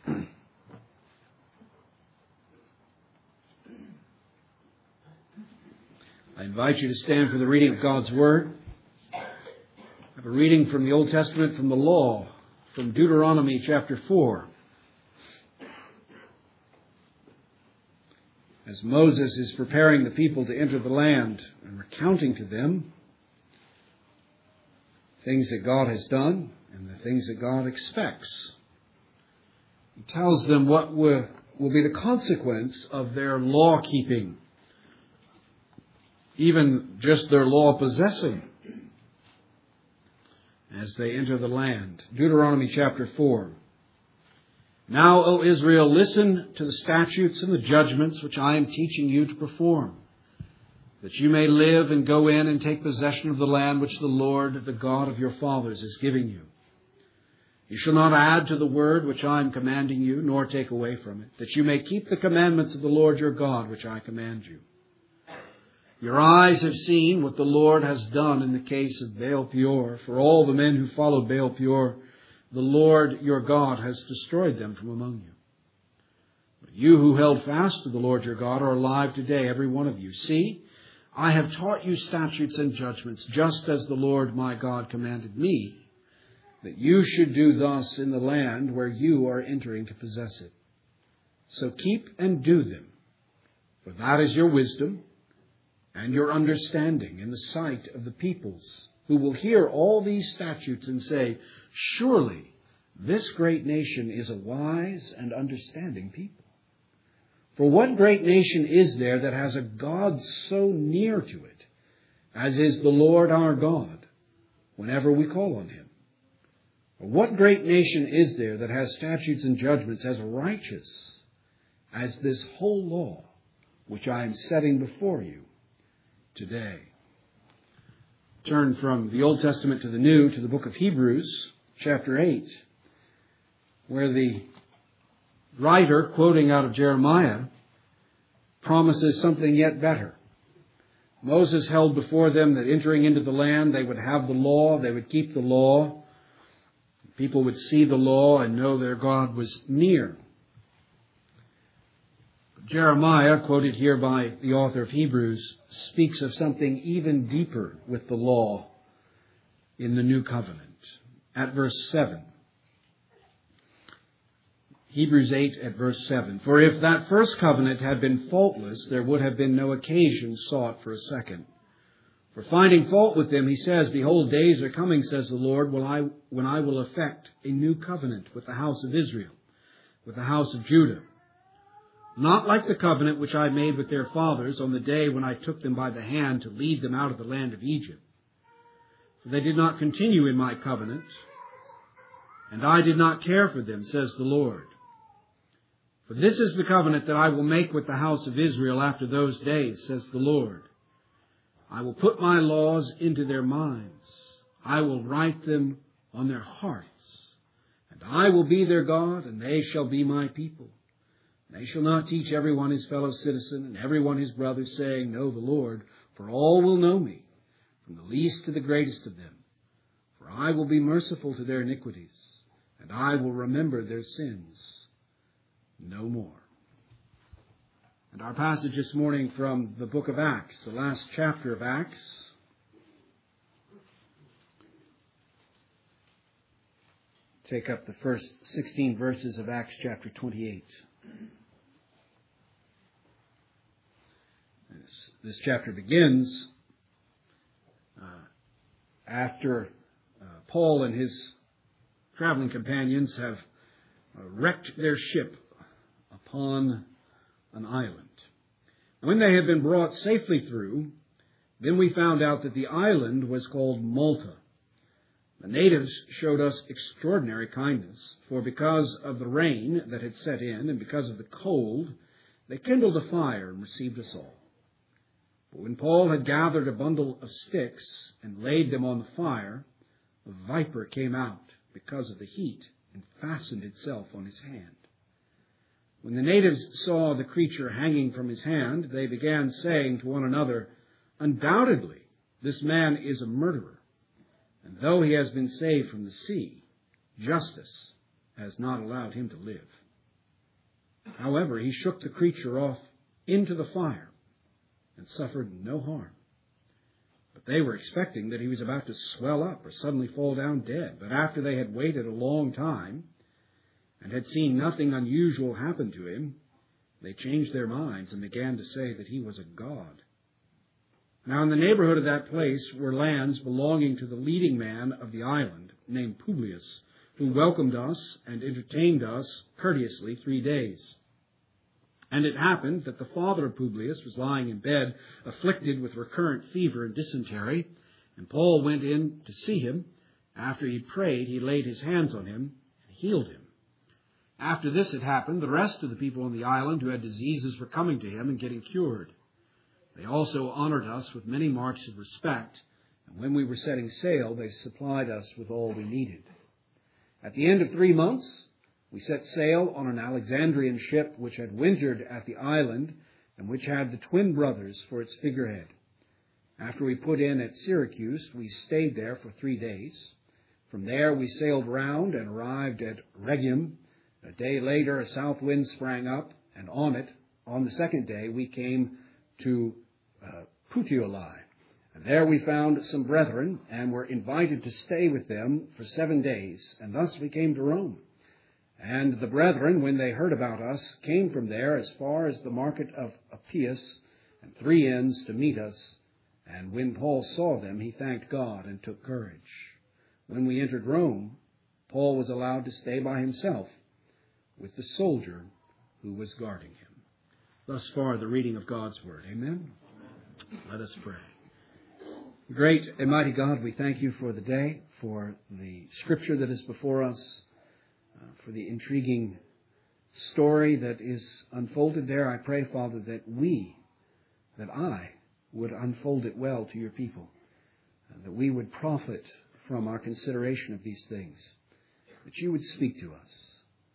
I invite you to stand for the reading of God's Word. I have a reading from the Old Testament, from the Law, from Deuteronomy chapter 4. As Moses is preparing the people to enter the land and recounting to them things that God has done and the things that God expects, he tells them what will be the consequence of their law-keeping, even just their law possessing, as they enter the land. Deuteronomy chapter 4. Now, O Israel, listen to the statutes and the judgments which I am teaching you to perform, that you may live and go in and take possession of the land which the Lord, the God of your fathers, is giving you. You shall not add to the word which I am commanding you, nor take away from it, that you may keep the commandments of the Lord your God, which I command you. Your eyes have seen what the Lord has done in the case of Baal Peor. For all the men who followed Baal Peor, the Lord your God has destroyed them from among you. But you who held fast to the Lord your God are alive today, every one of you. See, I have taught you statutes and judgments, just as the Lord my God commanded me, that you should do thus in the land where you are entering to possess it. So keep and do them, for that is your wisdom and your understanding in the sight of the peoples, who will hear all these statutes and say, surely this great nation is a wise and understanding people. For what great nation is there that has a God so near to it, as is the Lord our God, whenever we call on him? Or what great nation is there that has statutes and judgments as righteous as this whole law, which I am setting before you today? Turn from the Old Testament to the New, to the book of Hebrews, chapter 8, where the writer, quoting out of Jeremiah, promises something yet better. Moses held before them that entering into the land, they would have the law, they would keep the law. People would see the law and know their God was near. Jeremiah, quoted here by the author of Hebrews, speaks of something even deeper with the law in the new covenant. At verse 7. Hebrews 8 at verse 7. For if that first covenant had been faultless, there would have been no occasion sought for a second. For finding fault with them, he says, behold, days are coming, says the Lord, when I will effect a new covenant with the house of Israel, with the house of Judah. Not like the covenant which I made with their fathers on the day when I took them by the hand to lead them out of the land of Egypt. For they did not continue in my covenant, and I did not care for them, says the Lord. For this is the covenant that I will make with the house of Israel after those days, says the Lord. I will put my laws into their minds. I will write them on their hearts. And I will be their God, and they shall be my people. They shall not teach everyone his fellow citizen and everyone his brother, saying, know the Lord, for all will know me, from the least to the greatest of them. For I will be merciful to their iniquities, and I will remember their sins no more. And our passage this morning from the book of Acts, the last chapter of Acts. Take up the first 16 verses of Acts chapter 28. This chapter begins after Paul and his traveling companions have wrecked their ship upon an island. When they had been brought safely through, then we found out that the island was called Malta. The natives showed us extraordinary kindness, for because of the rain that had set in and because of the cold, they kindled a fire and received us all. But when Paul had gathered a bundle of sticks and laid them on the fire, a viper came out because of the heat and fastened itself on his hand. When the natives saw the creature hanging from his hand, they began saying to one another, undoubtedly, this man is a murderer. And though he has been saved from the sea, justice has not allowed him to live. However, he shook the creature off into the fire and suffered no harm. But they were expecting that he was about to swell up or suddenly fall down dead. But after they had waited a long time and had seen nothing unusual happen to him, they changed their minds and began to say that he was a god. Now in the neighborhood of that place were lands belonging to the leading man of the island, named Publius, who welcomed us and entertained us courteously 3 days. And it happened that the father of Publius was lying in bed, afflicted with recurrent fever and dysentery, and Paul went in to see him. After he prayed, he laid his hands on him and healed him. After this had happened, the rest of the people on the island who had diseases were coming to him and getting cured. They also honored us with many marks of respect, and when we were setting sail, they supplied us with all we needed. At the end of 3 months, we set sail on an Alexandrian ship which had wintered at the island and which had the twin brothers for its figurehead. After we put in at Syracuse, we stayed there for 3 days. From there we sailed round and arrived at Rhegium. A day later a south wind sprang up, and on it, on the second day, we came to Puteoli. And there we found some brethren and were invited to stay with them for 7 days, and thus we came to Rome. And the brethren, when they heard about us, came from there as far as the market of Appius and 3 inns to meet us. And when Paul saw them, he thanked God and took courage. When we entered Rome, Paul was allowed to stay by himself with the soldier who was guarding him. Thus far, the reading of God's Word. Amen? Let us pray. Great and mighty God, we thank you for the day, for the Scripture that is before us, for the intriguing story that is unfolded there. I pray, Father, that I would unfold it well to your people, that we would profit from our consideration of these things, that you would speak to us.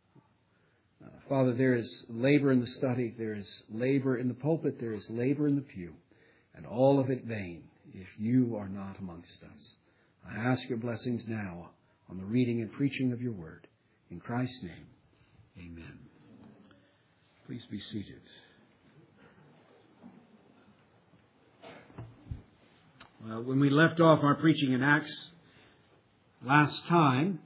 Father, there is labor in the study, there is labor in the pulpit, there is labor in the pew, and all of it vain if you are not amongst us. I ask your blessings now on the reading and preaching of your word. In Christ's name, amen. Please be seated. Well, when we left off our preaching in Acts last time,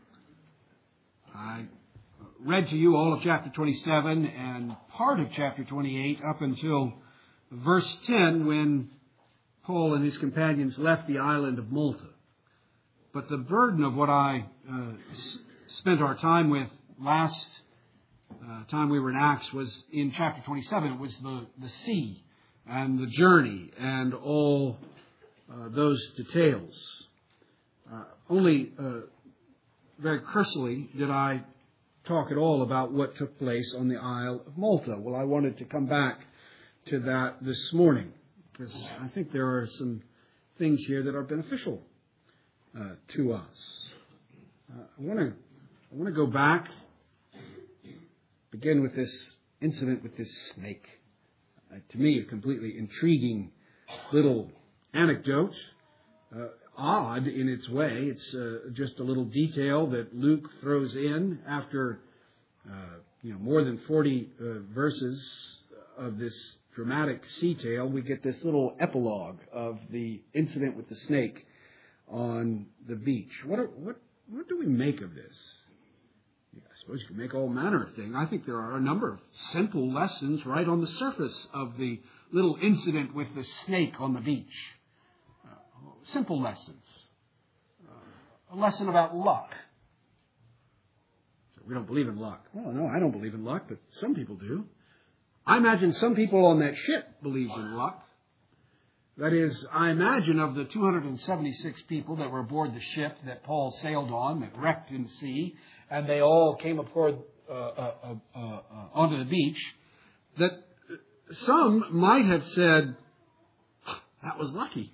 I read to you all of chapter 27 and part of chapter 28 up until verse 10 when Paul and his companions left the island of Malta. But the burden of what I spent our time with last time we were in Acts was in chapter 27. It was the sea and the journey and all those details. Only very cursorily did I talk at all about what took place on the Isle of Malta. Well, I wanted to come back to that this morning because I think there are some things here that are beneficial to us. I want to go back, begin with this incident with this snake. To me, a completely intriguing little anecdote. Odd in its way. It's just a little detail that Luke throws in after more than 40 verses of this dramatic sea tale. We get this little epilogue of the incident with the snake on the beach. What do we make of this? I suppose you can make all manner of things. I think there are a number of simple lessons right on the surface of the little incident with the snake on the beach. Simple lessons. A lesson about luck. So we don't believe in luck. Well, no, I don't believe in luck, but some people do. I imagine some people on that ship believed in luck. That is, I imagine of the 276 people that were aboard the ship that Paul sailed on, that wrecked in the sea, and they all came aboard onto the beach, that some might have said, that was lucky.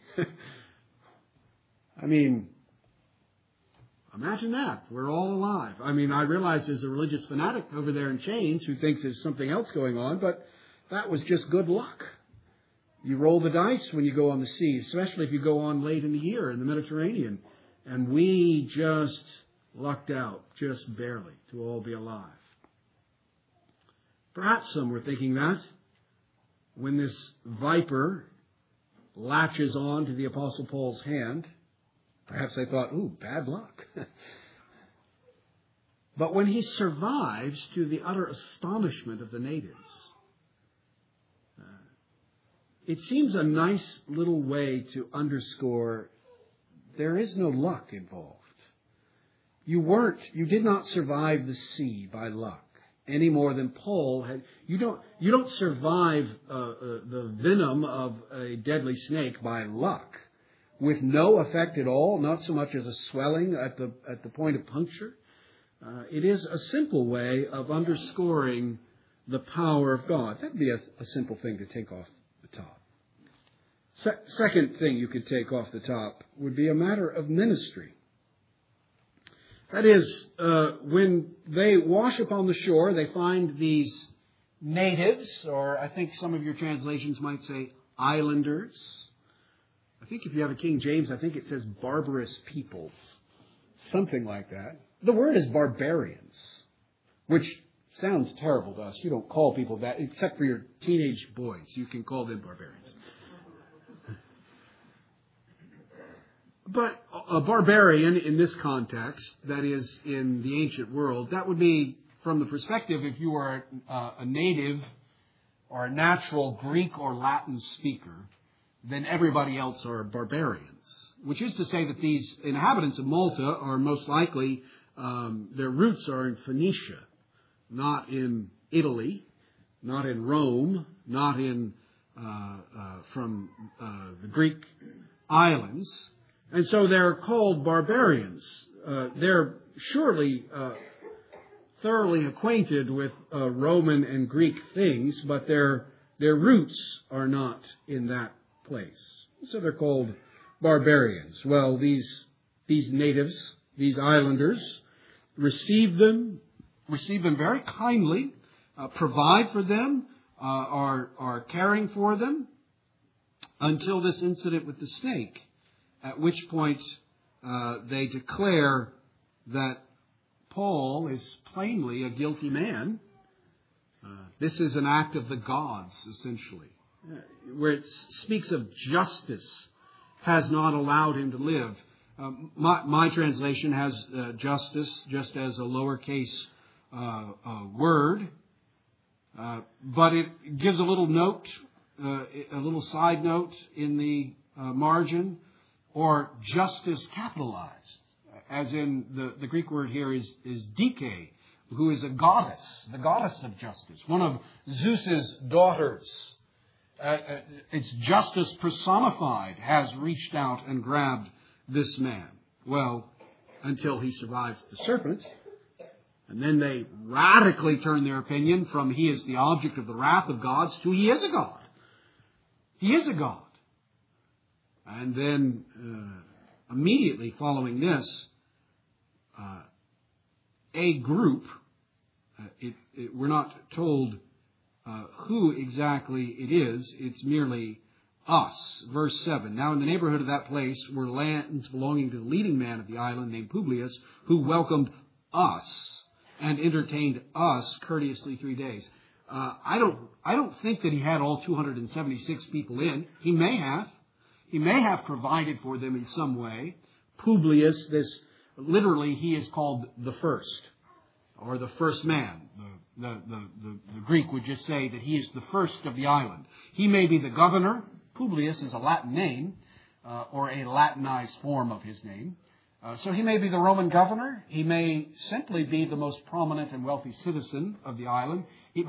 I mean, imagine that. We're all alive. I mean, I realize there's a religious fanatic over there in chains who thinks there's something else going on, but that was just good luck. You roll the dice when you go on the sea, especially if you go on late in the year in the Mediterranean. And we just lucked out, just barely, to all be alive. Perhaps some were thinking that when this viper latches on to the Apostle Paul's hand, perhaps they thought, ooh, bad luck. But when he survives, to the utter astonishment of the natives, it seems a nice little way to underscore there is no luck involved. You did not survive the sea by luck any more than Paul had. You don't survive the venom of a deadly snake by luck, with no effect at all, not so much as a swelling at the point of puncture. It is a simple way of underscoring the power of God. That would be a simple thing to take off the top. Second thing you could take off the top would be a matter of ministry. That is, when they wash upon the shore, they find these natives, or I think some of your translations might say islanders. I think if you have a King James, I think it says barbarous peoples. Something like that. The word is barbarians, which sounds terrible to us. You don't call people that, except for your teenage boys. You can call them barbarians. But a barbarian in this context, that is in the ancient world, that would be from the perspective if you are a native or a natural Greek or Latin speaker, then everybody else are barbarians. Which is to say that these inhabitants of Malta are most likely, their roots are in Phoenicia, not in Italy, not in Rome, not in from the Greek islands. And so they're called barbarians. They're surely thoroughly acquainted with Roman and Greek things, but their roots are not in that place. So they're called barbarians. Well, these natives, these islanders, receive them very kindly, provide for them, are caring for them until this incident with the snake, at which point they declare that Paul is plainly a guilty man. This is an act of the gods, essentially, where it speaks of justice has not allowed him to live. My translation has justice just as a lowercase word, but it gives a little note, a little side note in the margin, or justice capitalized, as in the Greek word here is dike, who is a goddess, the goddess of justice, one of Zeus's daughters. It's justice personified has reached out and grabbed this man. Well, until he survives the serpent. And then they radically turn their opinion from he is the object of the wrath of gods to he is a god. He is a god. And then immediately following this, a group, we're not told who exactly it is. It's merely us. Verse 7. Now in the neighborhood of that place were lands belonging to the leading man of the island named Publius, who welcomed us and entertained us courteously 3 days. I don't think that he had all 276 people in. He may have provided for them in some way. Publius, literally he is called the first, or the first man. The Greek would just say that he is the first of the island. He may be the governor. Publius is a Latin name, or a Latinized form of his name. So he may be the Roman governor. He may simply be the most prominent and wealthy citizen of the island.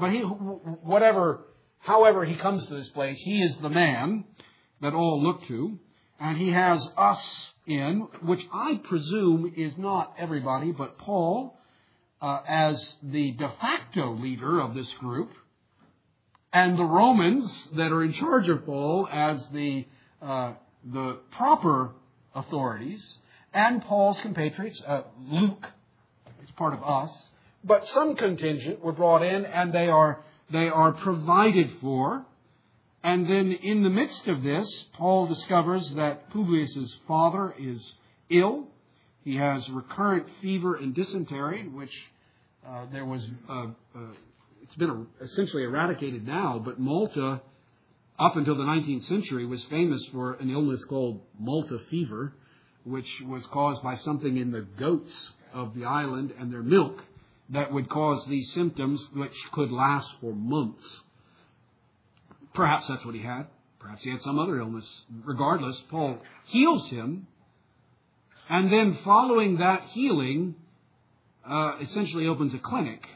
However he comes to this place, he is the man that all look to. And he has us in, which I presume is not everybody, but Paul, as the de facto leader of this group, and the Romans that are in charge of Paul as the proper authorities, and Paul's compatriots. Luke is part of us, but some contingent were brought in, and they are provided for. And then in the midst of this, Paul discovers that Publius's father is ill. He has recurrent fever and dysentery, in which there was it's been essentially eradicated now, but Malta, up until the 19th century, was famous for an illness called Malta fever, which was caused by something in the goats of the island and their milk that would cause these symptoms, which could last for months. Perhaps that's what he had. Perhaps he had some other illness. Regardless, Paul heals him, and then following that healing, essentially opens a clinic.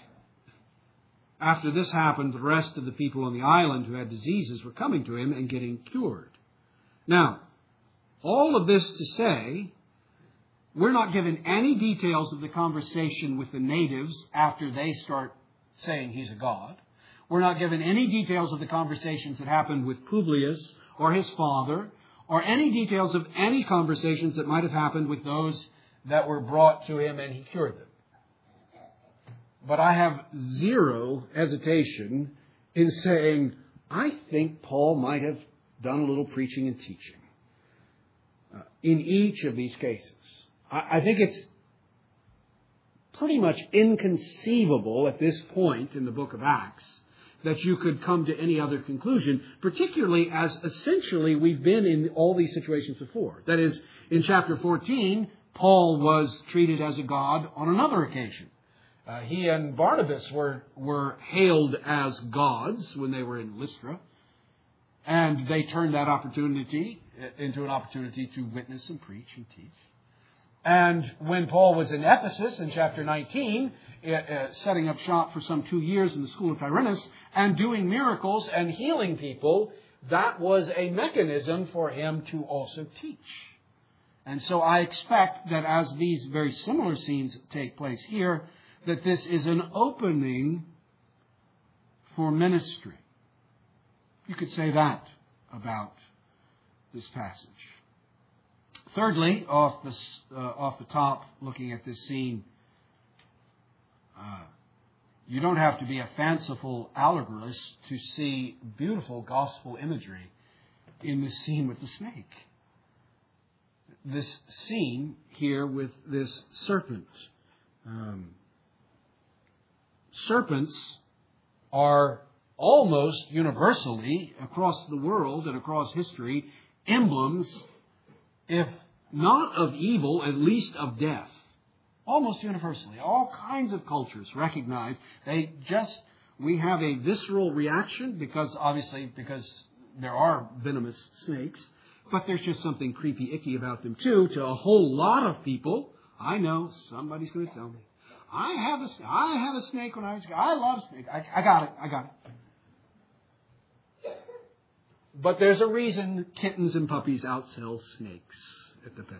After this happened, the rest of the people on the island who had diseases were coming to him and getting cured. Now, all of this to say, we're not given any details of the conversation with the natives after they start saying he's a god. We're not given any details of the conversations that happened with Publius or his father, or any details of any conversations that might have happened with those that were brought to him and he cured them. But I have zero hesitation in saying, I think Paul might have done a little preaching and teaching in each of these cases. I think it's pretty much inconceivable at this point in the book of Acts that you could come to any other conclusion, particularly as essentially we've been in all these situations before. That is, in chapter 14, Paul was treated as a god on another occasion. He and Barnabas were hailed as gods when they were in Lystra, and they turned that opportunity into an opportunity to witness and preach and teach. And when Paul was in Ephesus in chapter 19, setting up shop for some 2 years in the school of Tyrannus and doing miracles and healing people, that was a mechanism for him to also teach. And so I expect that as these very similar scenes take place here, that this is an opening for ministry. You could say that about this passage. Thirdly, off the top, looking at this scene, you don't have to be a fanciful allegorist to see beautiful gospel imagery in this scene with the snake. This scene here with this serpent. Serpents are almost universally, across the world and across history, emblems, if not of evil, at least of death. Almost universally. All kinds of cultures recognize we have a visceral reaction because there are venomous snakes, but there's just something creepy, icky about them too, to a whole lot of people. I know, somebody's going to tell me. I have a snake when I was a kid. I love snakes. I got it. But there's a reason kittens and puppies outsell snakes at the pet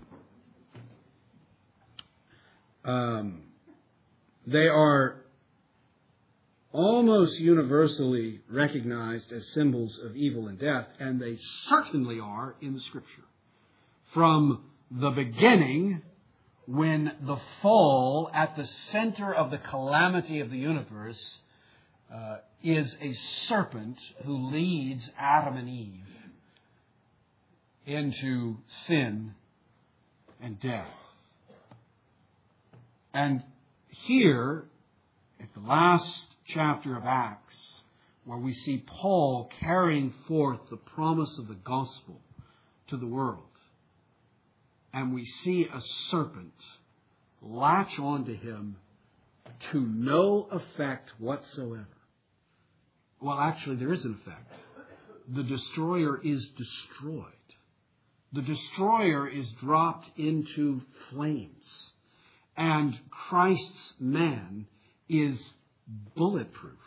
store. They are almost universally recognized as symbols of evil and death, and they certainly are in the Scripture. From the beginning, when the fall at the center of the calamity of the universe is a serpent who leads Adam and Eve into sin and death. And here, at the last chapter of Acts, where we see Paul carrying forth the promise of the gospel to the world, and we see a serpent latch onto him to no effect whatsoever. Well, actually, there is an effect. The destroyer is destroyed. The destroyer is dropped into flames. And Christ's man is bulletproof.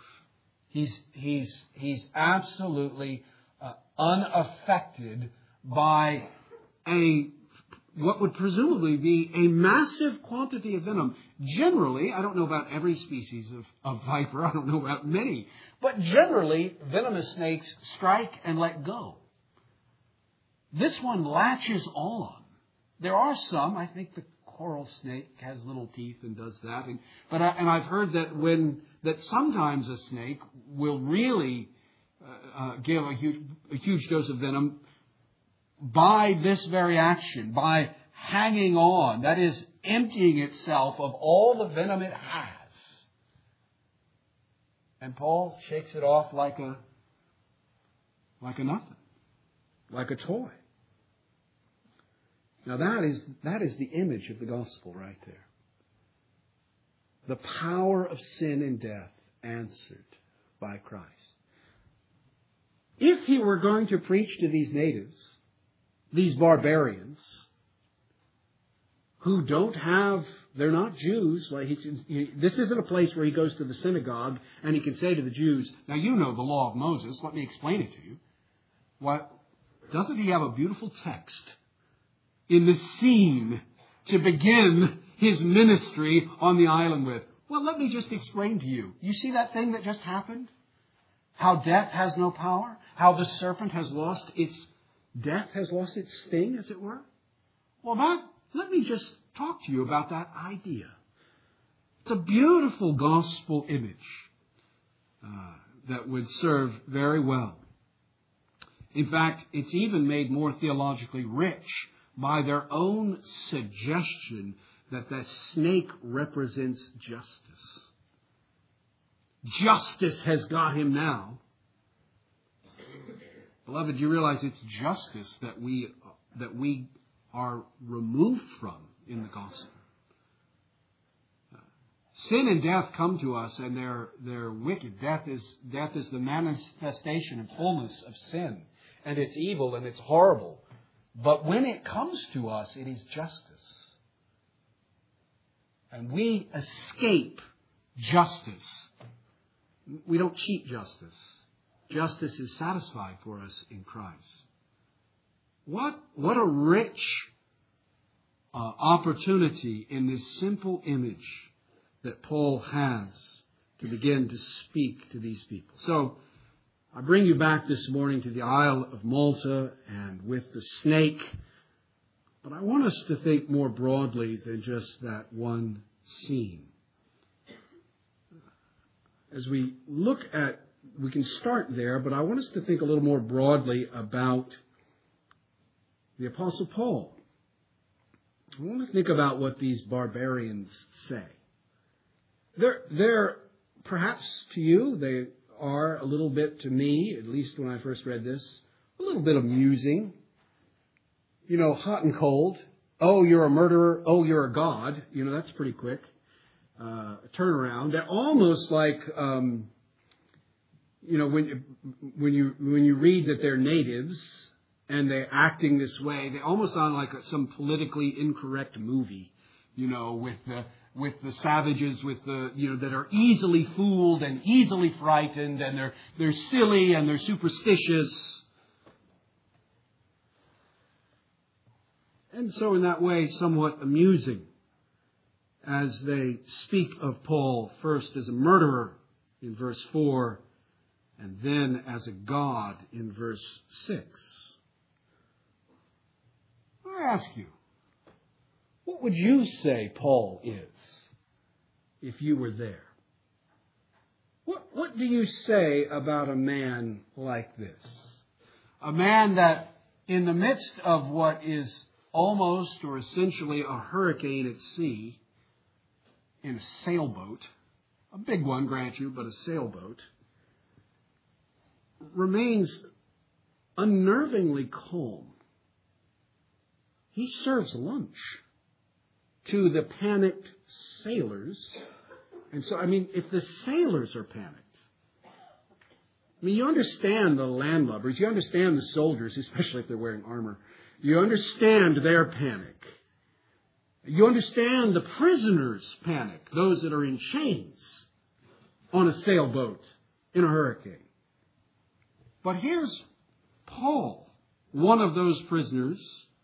He's absolutely unaffected by what would presumably be a massive quantity of venom. Generally, I don't know about every species of viper, I don't know about many, but generally, venomous snakes strike and let go. This one latches on. There are some, I think the coral snake has little teeth and does that, but I've heard that sometimes a snake will really give a huge dose of venom by this very action, by hanging on, that is, emptying itself of all the venom it has. And Paul shakes it off like a nothing, like a toy. Now that is the image of the gospel right there. The power of sin and death answered by Christ. If he were going to preach to these natives, these barbarians, who they're not Jews. This isn't a place where he goes to the synagogue and he can say to the Jews, now you know the law of Moses, let me explain it to you. What, doesn't he have a beautiful text in the scene to begin his ministry on the island with? Well, let me just explain to you. You see that thing that just happened? How death has no power? How the serpent has lost its sting, as it were? Well, let me just talk to you about that idea. It's a beautiful gospel image that would serve very well. In fact, it's even made more theologically rich by their own suggestion that the snake represents justice. Justice has got him now. Beloved, do you realize it's justice that we are removed from in the gospel? Sin and death come to us, and they're wicked. Death is the manifestation and fullness of sin, and it's evil and it's horrible. But when it comes to us, it is justice. And we escape justice. We don't cheat justice. Justice is satisfied for us in Christ. What a rich opportunity in this simple image that Paul has to begin to speak to these people. So, I bring you back this morning to the Isle of Malta and with the snake. But I want us to think more broadly than just that one scene. As we look at, we can start there, but I want us to think a little more broadly about the Apostle Paul. I want to think about what these barbarians say. They're perhaps to you, they are a little bit to me, at least when I first read this, a little bit amusing. You know, hot and cold. Oh, you're a murderer. Oh, you're a god. You know, that's pretty quick. Turnaround. They're almost like, when you read that they're natives and they're acting this way, they almost sound like some politically incorrect movie, with the savages, that are easily fooled and easily frightened, and they're silly and they're superstitious. And so in that way, somewhat amusing, as they speak of Paul first as a murderer in verse 4, and then as a god in verse 6. I ask you, what would you say Paul is if you were there? What do you say about a man like this? A man that in the midst of what is almost or essentially a hurricane at sea, in a sailboat, a big one, grant you, but a sailboat, remains unnervingly calm. He serves lunch to the panicked sailors. And so, if the sailors are panicked, you understand the landlubbers, you understand the soldiers, especially if they're wearing armor. You understand their panic. You understand the prisoners' panic, those that are in chains on a sailboat in a hurricane. But here's Paul, one of those prisoners,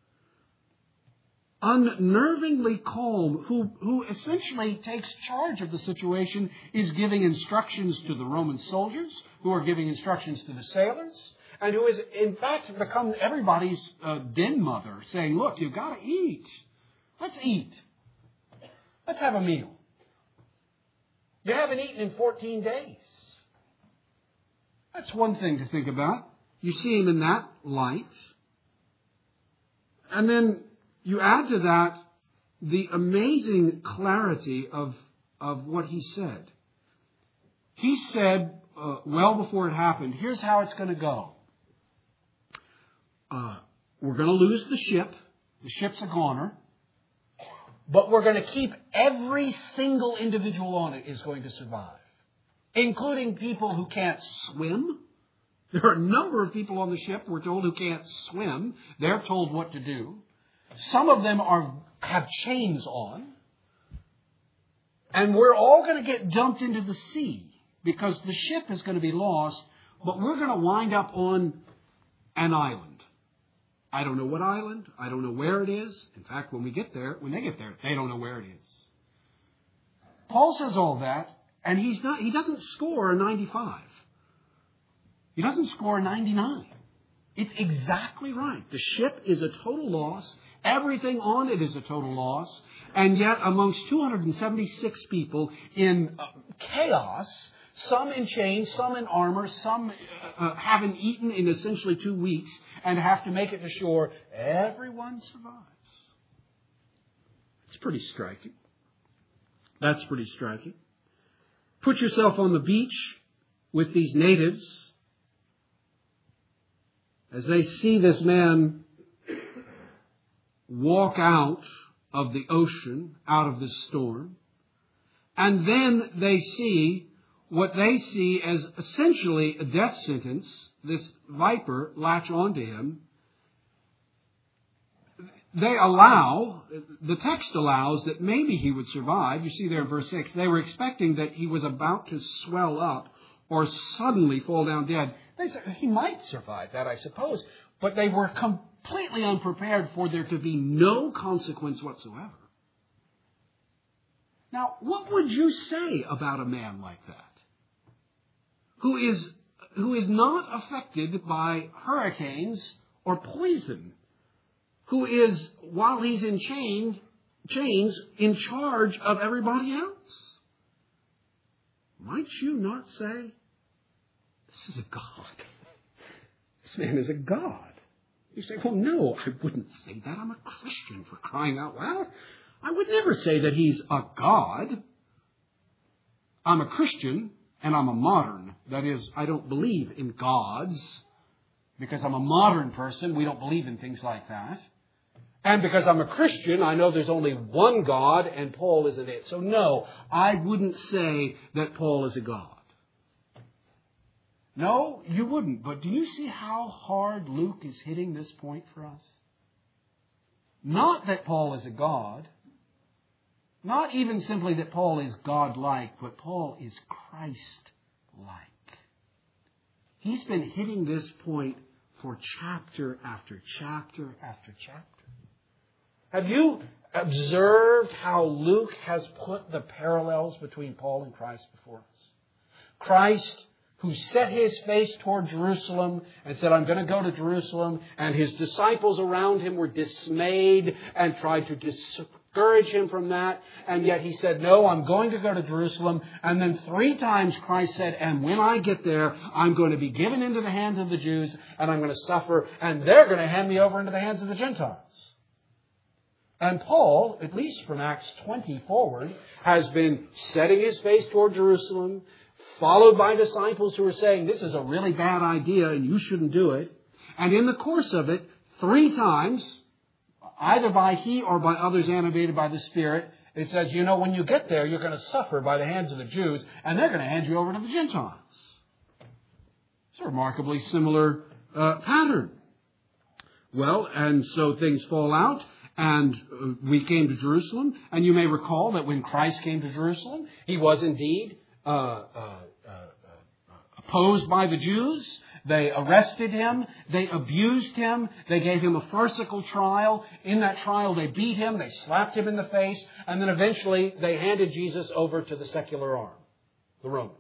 unnervingly calm, who essentially takes charge of the situation, is giving instructions to the Roman soldiers, who are giving instructions to the sailors, and who has, in fact, become everybody's den mother, saying, look, you've got to eat. Let's eat. Let's have a meal. You haven't eaten in 14 days. That's one thing to think about. You see him in that light. And then you add to that the amazing clarity of what he said. he said, well before it happened, here's how it's going to go. We're going to lose the ship. The ship's a goner. But we're going to keep every single individual on it is going to survive, including people who can't swim. There are a number of people on the ship, we're told, who can't swim. They're told what to do. Some of them have chains on. And we're all going to get dumped into the sea because the ship is going to be lost, but we're going to wind up on an island. I don't know what island. I don't know where it is. In fact, when they get there, they don't know where it is. Paul says all that, and he doesn't score a 95. He doesn't score a 99. It's exactly right. The ship is a total loss. Everything on it is a total loss. And yet, amongst 276 people in chaos, some in chains, some in armor, some haven't eaten in essentially 2 weeks and have to make it to shore, everyone survives. It's pretty striking. That's pretty striking. Put yourself on the beach with these natives as they see this man walk out of the ocean, out of this storm, and then they see what they see as essentially a death sentence, this viper latch onto him. The text allows that maybe he would survive. You see there in verse 6, they were expecting that he was about to swell up or suddenly fall down dead. They said he might survive that, I suppose, but they were completely unprepared for there to be no consequence whatsoever. Now, what would you say about a man like that? Who is not affected by hurricanes or poison, who is, while he's in chains, in charge of everybody else. Might you not say, this is a God. This man is a God. You say, well, no, I wouldn't say that. I'm a Christian, for crying out loud. I would never say that he's a God. I'm a Christian. And I'm a modern. That is, I don't believe in gods. Because I'm a modern person, we don't believe in things like that. And because I'm a Christian, I know there's only one God, and Paul isn't it. So no, I wouldn't say that Paul is a God. No, you wouldn't. But do you see how hard Luke is hitting this point for us? Not that Paul is a God. Not even simply that Paul is God-like, but Paul is Christ-like. He's been hitting this point for chapter after chapter after chapter. Have you observed how Luke has put the parallels between Paul and Christ before us? Christ, who set his face toward Jerusalem and said, I'm going to go to Jerusalem, and his disciples around him were dismayed and tried to discourage him from that, and yet he said, no, I'm going to go to Jerusalem. And then 3 times Christ said, and when I get there, I'm going to be given into the hands of the Jews, and I'm going to suffer, and they're going to hand me over into the hands of the Gentiles. And Paul, at least from Acts 20 forward, has been setting his face toward Jerusalem, followed by disciples who are saying, this is a really bad idea and you shouldn't do it. And in the course of it, 3 times, either by he or by others animated by the Spirit, it says, when you get there, you're going to suffer by the hands of the Jews, and they're going to hand you over to the Gentiles. It's a remarkably similar pattern. Well, and so things fall out, and we came to Jerusalem, and you may recall that when Christ came to Jerusalem, he was indeed opposed by the Jews. They arrested him. They abused him. They gave him a farcical trial. In that trial, they beat him. They slapped him in the face. And then eventually, they handed Jesus over to the secular arm, the Romans.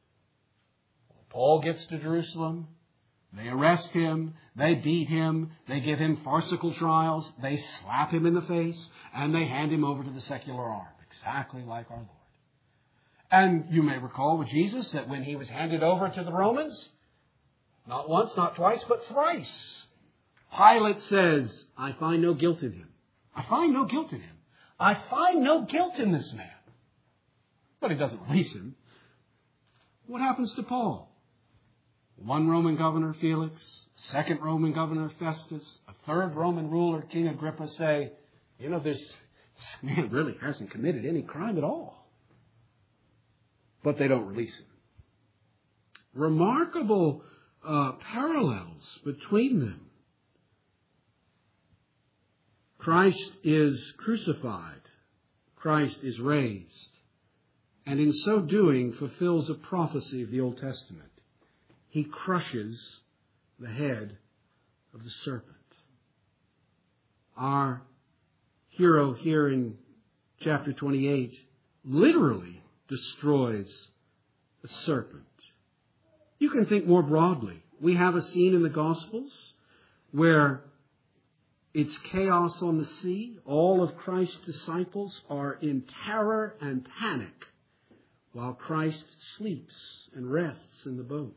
Paul gets to Jerusalem. They arrest him. They beat him. They give him farcical trials. They slap him in the face. And they hand him over to the secular arm, exactly like our Lord. And you may recall with Jesus that when he was handed over to the Romans, not once, not twice, but thrice, Pilate says, I find no guilt in him. I find no guilt in him. I find no guilt in this man. But he doesn't release him. What happens to Paul? One Roman governor, Felix, second Roman governor, Festus, a third Roman ruler, King Agrippa, say, this man really hasn't committed any crime at all. But they don't release him. Remarkable parallels between them. Christ is crucified. Christ is raised. And in so doing fulfills a prophecy of the Old Testament. He crushes the head of the serpent. Our hero here in chapter 28 literally destroys the serpent. You can think more broadly. We have a scene in the Gospels where it's chaos on the sea. All of Christ's disciples are in terror and panic while Christ sleeps and rests in the boat.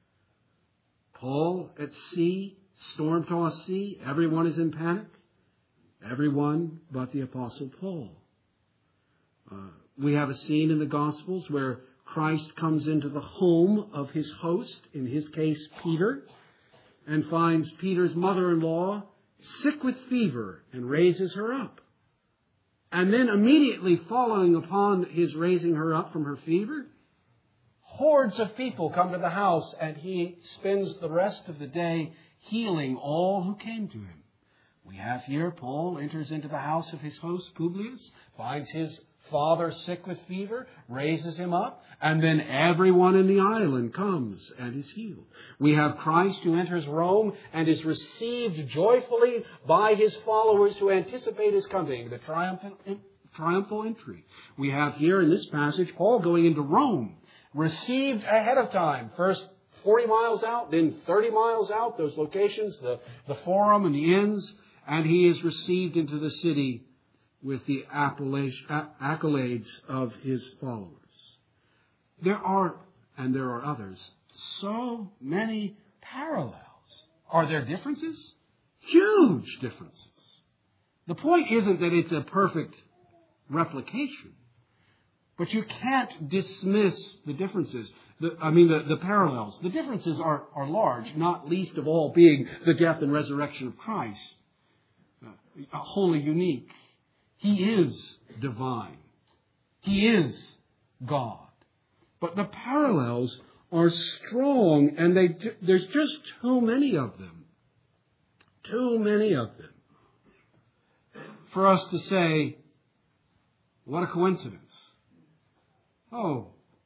Paul at sea, storm-tossed sea, everyone is in panic. Everyone but the Apostle Paul. We have a scene in the Gospels where Christ comes into the home of his host, in his case Peter, and finds Peter's mother-in-law sick with fever and raises her up. And then immediately following upon his raising her up from her fever, hordes of people come to the house, and he spends the rest of the day healing all who came to him. We have here Paul enters into the house of his host Publius, finds his father sick with fever, raises him up, and then everyone in the island comes and is healed. We have Christ who enters Rome and is received joyfully by his followers who anticipate his coming, the triumphal entry. We have here in this passage Paul going into Rome, received ahead of time, first 40 miles out, then 30 miles out, those locations, the forum and the inns, and he is received into the city with the accolades of his followers. There are others, so many parallels. Are there differences? Huge differences. The point isn't that it's a perfect replication, but you can't dismiss the differences. The parallels. The differences are large, not least of all being the death and resurrection of Christ. Wholly unique. He is divine. He is God. But the parallels are strong, and there's just too many of them. Too many of them for us to say, what a coincidence. Oh,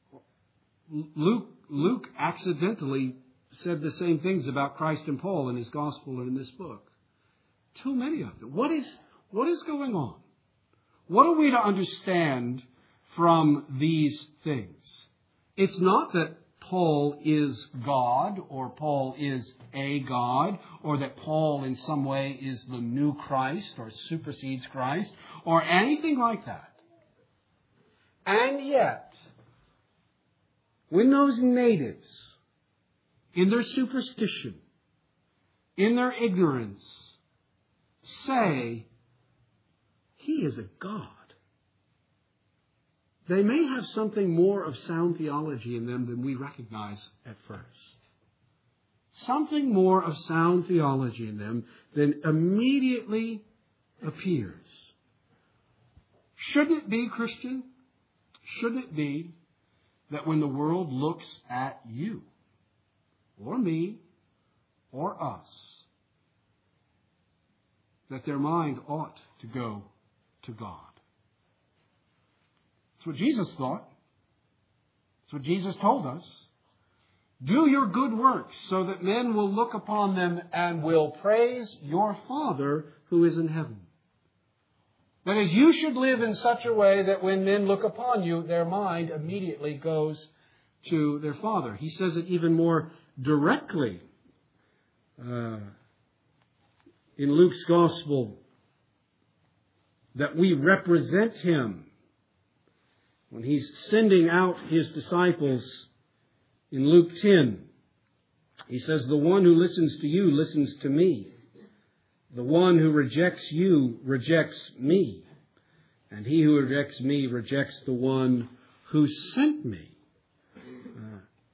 Luke accidentally said the same things about Christ and Paul in his gospel and in this book. Too many of them. What is going on? What are we to understand from these things? It's not that Paul is God, or Paul is a God, or that Paul in some way is the new Christ, or supersedes Christ, or anything like that. And yet, when those natives, in their superstition, in their ignorance, say, he is a God, they may have something more of sound theology in them than we recognize at first. Something more of sound theology in them than immediately appears. Shouldn't it be, Christian? Shouldn't it be that when the world looks at you, or me, or us, that their mind ought to go to God? That's what Jesus thought. That's what Jesus told us. Do your good works so that men will look upon them and will praise your Father who is in heaven. That is, you should live in such a way that when men look upon you, their mind immediately goes to their Father. He says it even more directly in Luke's Gospel, that we represent Him when He's sending out His disciples in Luke 10. He says, the one who listens to you listens to me. The one who rejects you rejects me. And he who rejects me rejects the one who sent me.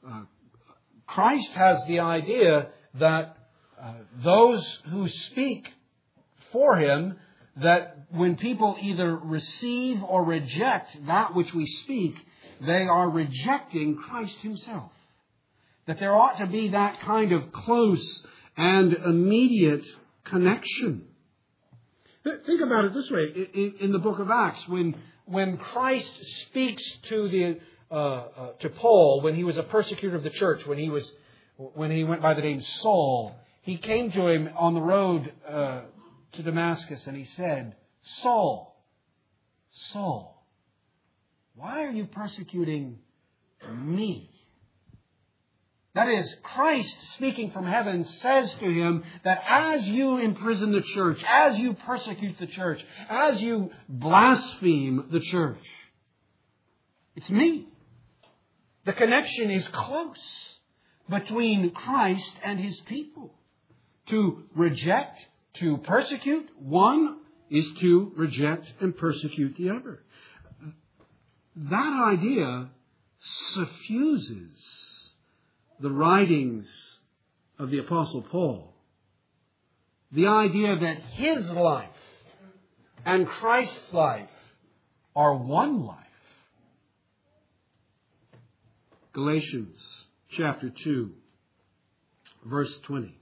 Christ has the idea that those who speak for Him, that when people either receive or reject that which we speak, they are rejecting Christ Himself. That there ought to be that kind of close and immediate connection. Think about it this way. In the book of Acts, when Christ speaks to Paul, when he was a persecutor of the church, when he went by the name Saul, He came to him on the road to Damascus, and He said, "Saul, Saul, why are you persecuting me?" That is, Christ, speaking from heaven, says to him that as you imprison the church, as you persecute the church, as you blaspheme the church, it's me. The connection is close between Christ and His people. To reject, to persecute one is to reject and persecute the other. That idea suffuses the writings of the Apostle Paul. The idea that his life and Christ's life are one life. Galatians chapter 2, verse 20.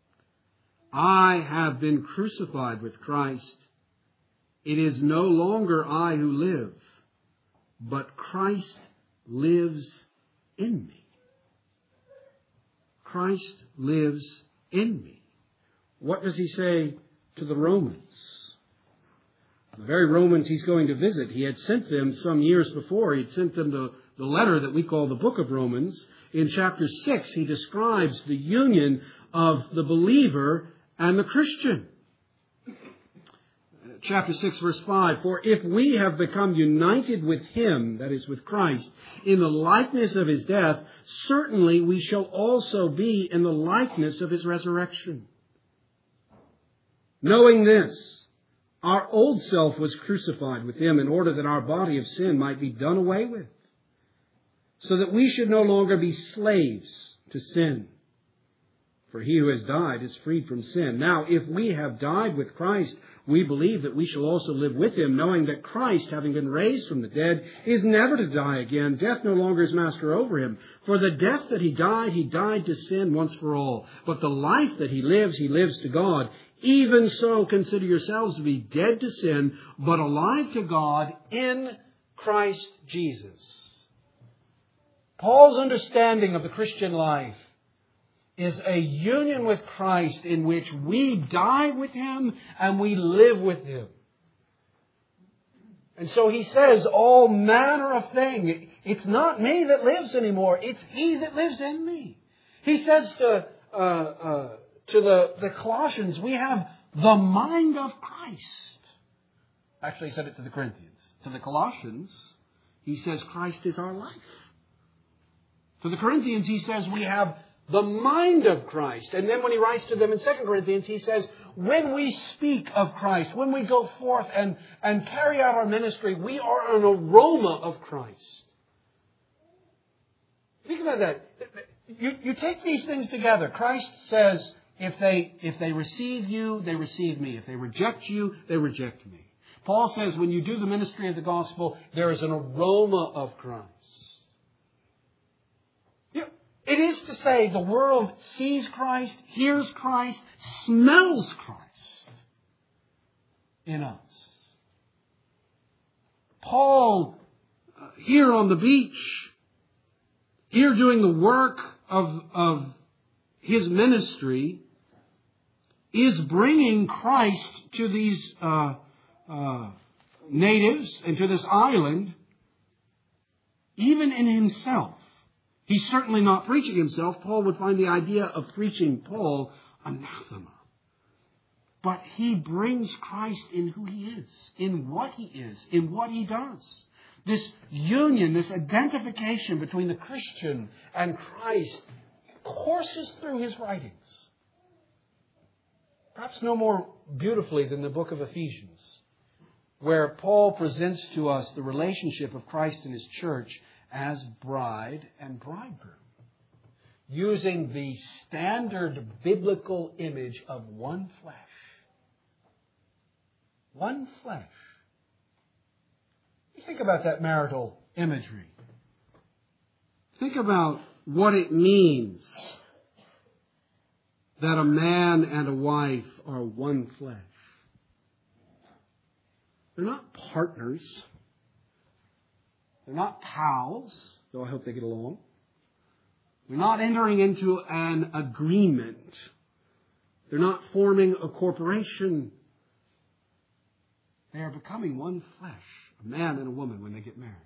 I have been crucified with Christ. It is no longer I who live, but Christ lives in me. Christ lives in me. What does he say to the Romans? The very Romans he's going to visit. He had sent them some years before. He had sent them the letter that we call the book of Romans. In chapter 6, he describes the union of the believer and the Christian. Chapter 6, verse 5, "For if we have become united with Him," that is, with Christ, "in the likeness of His death, certainly we shall also be in the likeness of His resurrection. Knowing this, our old self was crucified with Him in order that our body of sin might be done away with, so that we should no longer be slaves to sin. For he who has died is freed from sin. Now, if we have died with Christ, we believe that we shall also live with Him, knowing that Christ, having been raised from the dead, is never to die again. Death no longer is master over Him. For the death that He died to sin once for all. But the life that He lives to God. Even so, consider yourselves to be dead to sin, but alive to God in Christ Jesus." Paul's understanding of the Christian life is a union with Christ in which we die with Him and we live with Him. And so he says all manner of things. It's not me that lives anymore. It's He that lives in me. He says to the Colossians, we have the mind of Christ. Actually, he said it to the Corinthians. To the Colossians, he says Christ is our life. To the Corinthians, he says we have the mind of Christ. And then when he writes to them in 2 Corinthians, he says, when we speak of Christ, when we go forth and carry out our ministry, we are an aroma of Christ. Think about that. You take these things together. Christ says, if they receive you, they receive me. If they reject you, they reject me. Paul says, when you do the ministry of the gospel, there is an aroma of Christ. It is to say the world sees Christ, hears Christ, smells Christ in us. Paul, here on the beach, here doing the work of his ministry, is bringing Christ to these natives and to this island, even in himself. He's certainly not preaching himself. Paul would find the idea of preaching Paul anathema. But he brings Christ in who He is, in what He is, in what He does. This union, this identification between the Christian and Christ courses through his writings. Perhaps no more beautifully than the book of Ephesians, where Paul presents to us the relationship of Christ and His church as bride and bridegroom. using the standard biblical image of one flesh. One flesh. You think about that marital imagery. Think about what it means that a man and a wife are one flesh. They're not partners. They're not pals, though I hope they get along. They're not entering into an agreement. They're not forming a corporation. They are becoming one flesh, a man and a woman, when they get married.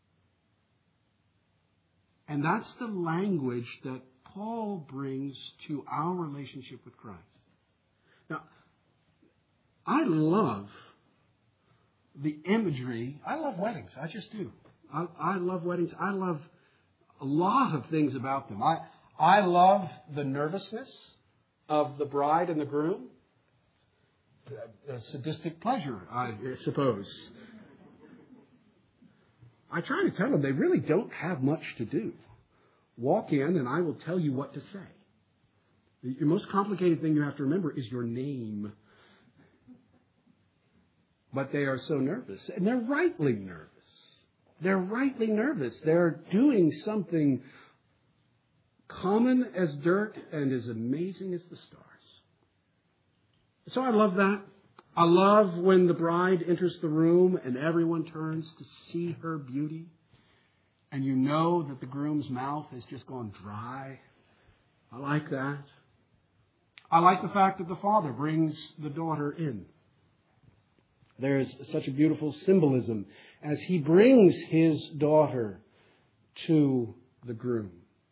And that's the language that Paul brings to our relationship with Christ. Now, I love the imagery. I love weddings. I just do. I love weddings. I love a lot of things about them. I love the nervousness of the bride and the groom. A sadistic pleasure, I suppose. I try to tell them they really don't have much to do. Walk in and I will tell you what to say. The most complicated thing you have to remember is your name. But they are so nervous. And they're rightly nervous. They're rightly nervous. They're doing something common as dirt and as amazing as the stars. So I love that. I love when the bride enters the room and everyone turns to see her beauty. And you know that the groom's mouth has just gone dry. I like that. I like the fact that the father brings the daughter in. There's such a beautiful symbolism as he brings his daughter to the groom.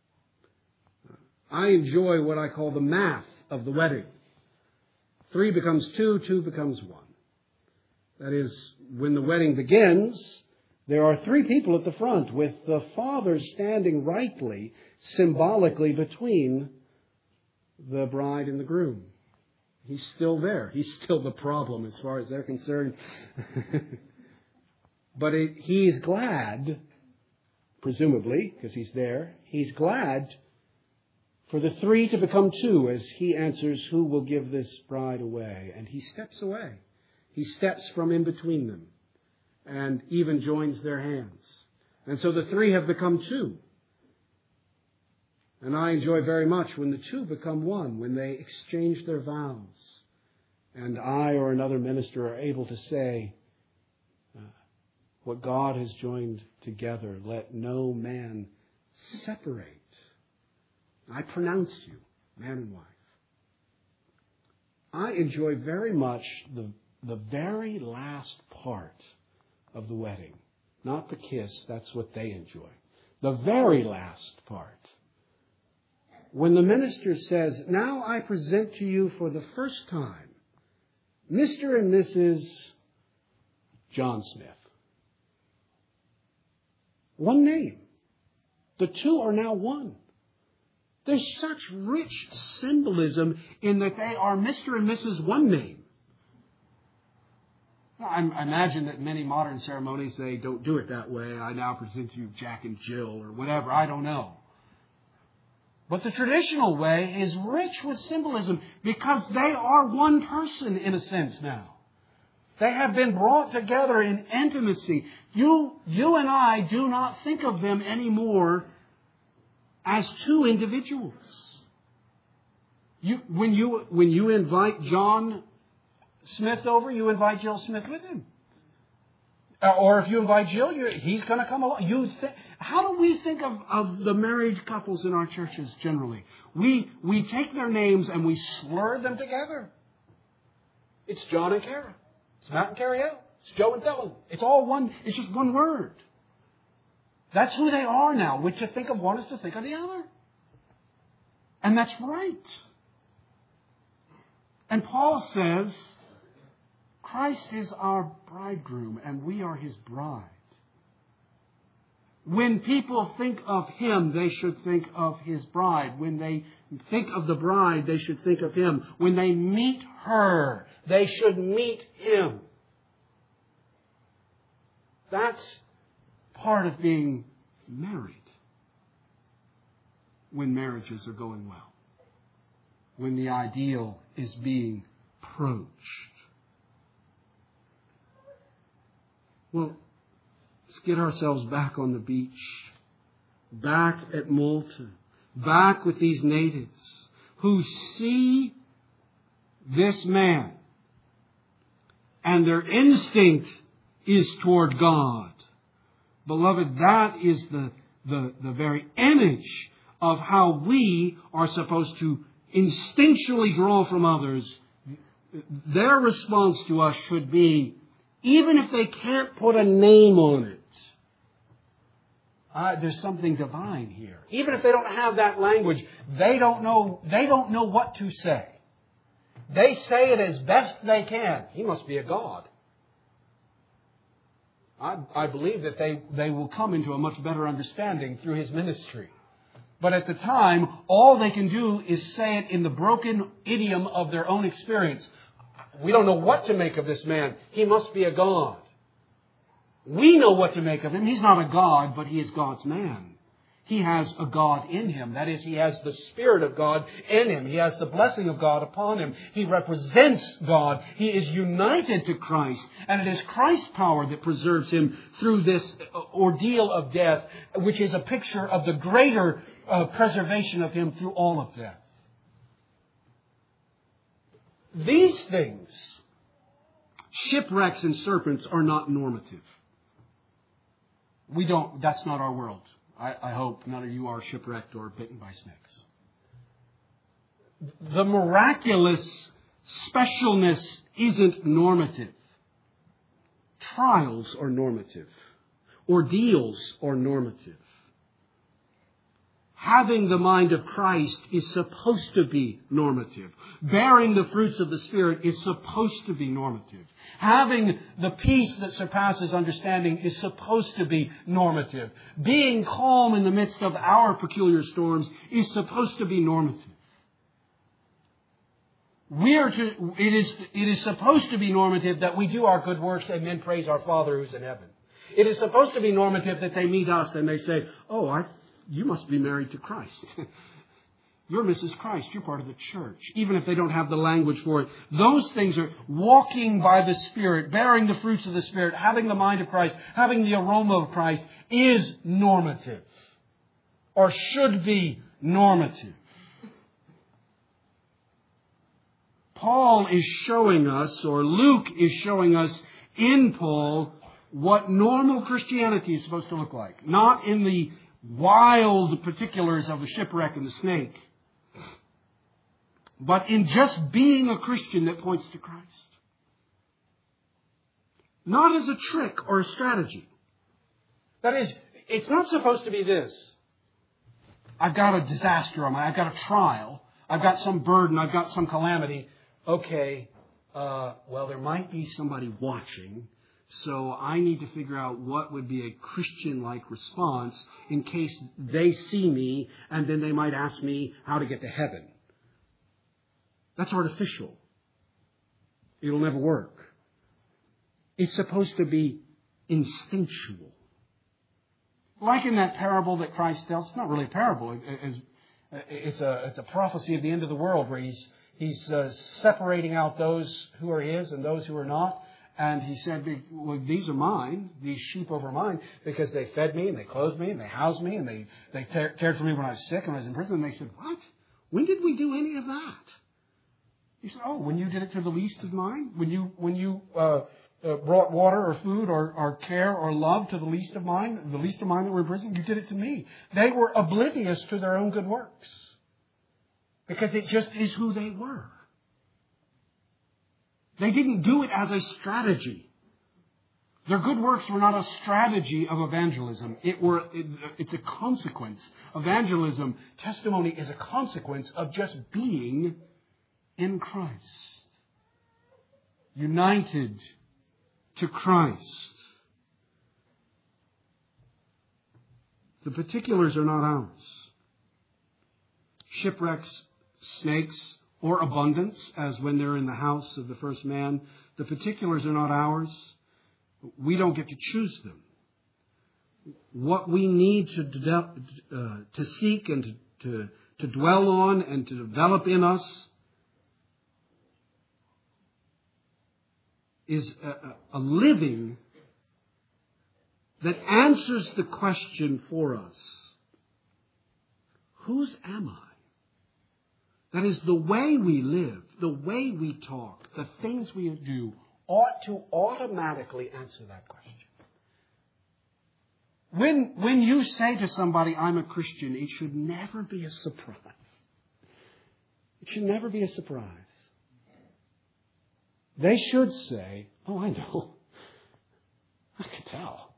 I enjoy what I call the math of the wedding. 3 becomes 2, 2 becomes 1. That is, when the wedding begins, there are 3 people at the front with the father standing rightly, symbolically between the bride and the groom. He's still there. He's still the problem as far as they're concerned. But he's glad, presumably, because he's there, he's glad for the 3 to become 2 as he answers, who will give this bride away? And he steps away. He steps from in between them and even joins their hands. And so the 3 have become 2. And I enjoy very much when the 2 become 1, when they exchange their vows. And I or another minister are able to say, what God has joined together, let no man separate. I pronounce you, man and wife. I enjoy very much the very last part of the wedding. Not the kiss, that's what they enjoy. The very last part. When the minister says, now I present to you for the first time, Mr. and Mrs. John Smith. One name. The 2 are now one. There's such rich symbolism in that they are Mr. and Mrs. one name. Now, I imagine that many modern ceremonies, they don't do it that way. I now present to you Jack and Jill or whatever. I don't know. But the traditional way is rich with symbolism because they are one person in a sense now. They have been brought together in intimacy. You and I do not think of them anymore as 2 individuals. When you invite John Smith over, you invite Jill Smith with him. Or if you invite Jill, he's going to come along. How do we think of the married couples in our churches generally? We take their names and we slur them together. It's John and Kara. It's Matt and Carrielle. It's Joe and Dylan. It's all one. It's just one word. That's who they are now. Which to think of one is to think of the other. And that's right. And Paul says, Christ is our bridegroom and we are His bride. When people think of Him, they should think of His bride. When they think of the bride, they should think of Him. When they meet her, they should meet Him. That's part of being married. when marriages are going well, when the ideal is being approached. Well, let's get ourselves back on the beach, back at Malta, back with these natives who see this man and their instinct is toward God. Beloved, that is the very image of how we are supposed to instinctually draw from others. Their response to us should be, even if they can't put a name on it, there's something divine here. Even if they don't have that language, they don't know what to say. They say it as best they can. He must be a god. I believe that they will come into a much better understanding through his ministry. But at the time, all they can do is say it in the broken idiom of their own experience. We don't know what to make of this man. He must be a god. We know what to make of him. He's not a god, but he is God's man. He has a God in him. That is, he has the Spirit of God in him. He has the blessing of God upon him. He represents God. He is united to Christ. And it is Christ's power that preserves him through this ordeal of death, which is a picture of the greater preservation of him through all of death. These things, shipwrecks and serpents, are not normative. That's not our world. I hope none of you are shipwrecked or bitten by snakes. The miraculous specialness isn't normative. Trials are normative. Ordeals are normative. Having the mind of Christ is supposed to be normative. Bearing the fruits of the Spirit is supposed to be normative. Having the peace that surpasses understanding is supposed to be normative. Being calm in the midst of our peculiar storms is supposed to be normative. It is supposed to be normative that we do our good works and then praise our Father who's in heaven. It is supposed to be normative that they meet us and they say, you must be married to Christ. You're Mrs. Christ. You're part of the church. Even if they don't have the language for it. Those things are walking by the Spirit, bearing the fruits of the Spirit, having the mind of Christ, having the aroma of Christ is normative. Or should be normative. Paul is showing us, or Luke is showing us in Paul, what normal Christianity is supposed to look like. Not in the wild particulars of the shipwreck and the snake, but in just being a Christian that points to Christ. Not as a trick or a strategy. That is, it's not supposed to be this. I've got a disaster on I've got a trial. I've got some burden. I've got some calamity. Okay, there might be somebody watching. So I need to figure out what would be a Christian-like response in case they see me and then they might ask me how to get to heaven. That's artificial. It'll never work. It's supposed to be instinctual. Like in that parable that Christ tells. It's not really a parable. It's a prophecy of the end of the world where he's separating out those who are his and those who are not. And he said, these are mine, these sheep are mine, because they fed me and they clothed me and they housed me and they cared for me when I was sick and I was in prison. And they said, what? When did we do any of that? He said, when you did it to the least of mine, when you brought water or food or care or love to the least of mine that were in prison, you did it to me. They were oblivious to their own good works because it just is who they were. They didn't do it as a strategy. Their good works were not a strategy of evangelism. It's a consequence. Evangelism, testimony is a consequence of just being in Christ. United to Christ. The particulars are not ours. Shipwrecks, snakes, or abundance, as when they're in the house of the first man. The particulars are not ours. We don't get to choose them. What we need to seek and to dwell on and to develop in us is a living that answers the question for us, whose am I? That is, the way we live, the way we talk, the things we do ought to automatically answer that question. When you say to somebody, I'm a Christian, it should never be a surprise. It should never be a surprise. They should say, oh, I know. I can tell.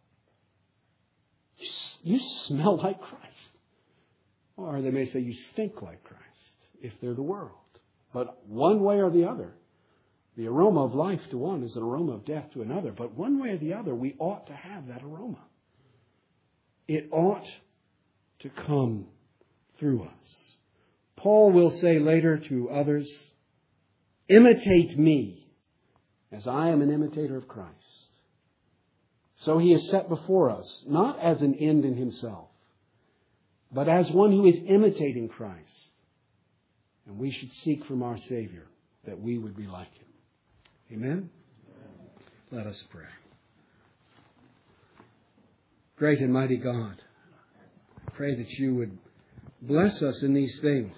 You smell like Christ. Or they may say you stink like Christ, if they're the world. But one way or the other, the aroma of life to one is an aroma of death to another. But one way or the other, we ought to have that aroma. It ought to come through us. Paul will say later to others, imitate me as I am an imitator of Christ. So he is set before us, not as an end in himself, but as one who is imitating Christ. And we should seek from our Savior that we would be like him. Amen? Let us pray. Great and mighty God, I pray that you would bless us in these things.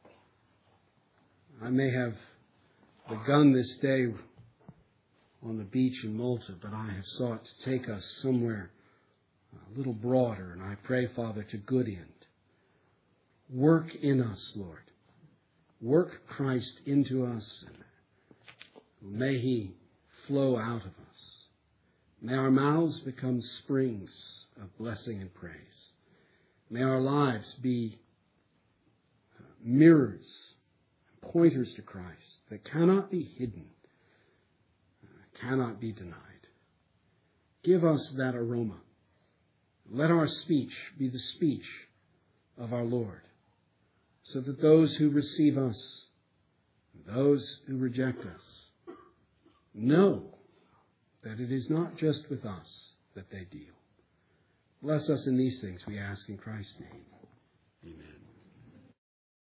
I may have begun this day on the beach in Malta, but I have sought to take us somewhere a little broader, and I pray, Father, to good end. Work in us, Lord. Work Christ into us, and may he flow out of us. May our mouths become springs of blessing and praise. May our lives be mirrors, pointers to Christ that cannot be hidden, cannot be denied. Give us that aroma. Let our speech be the speech of our Lord, so that those who receive us, those who reject us, know that it is not just with us that they deal. Bless us in these things, we ask in Christ's name. Amen.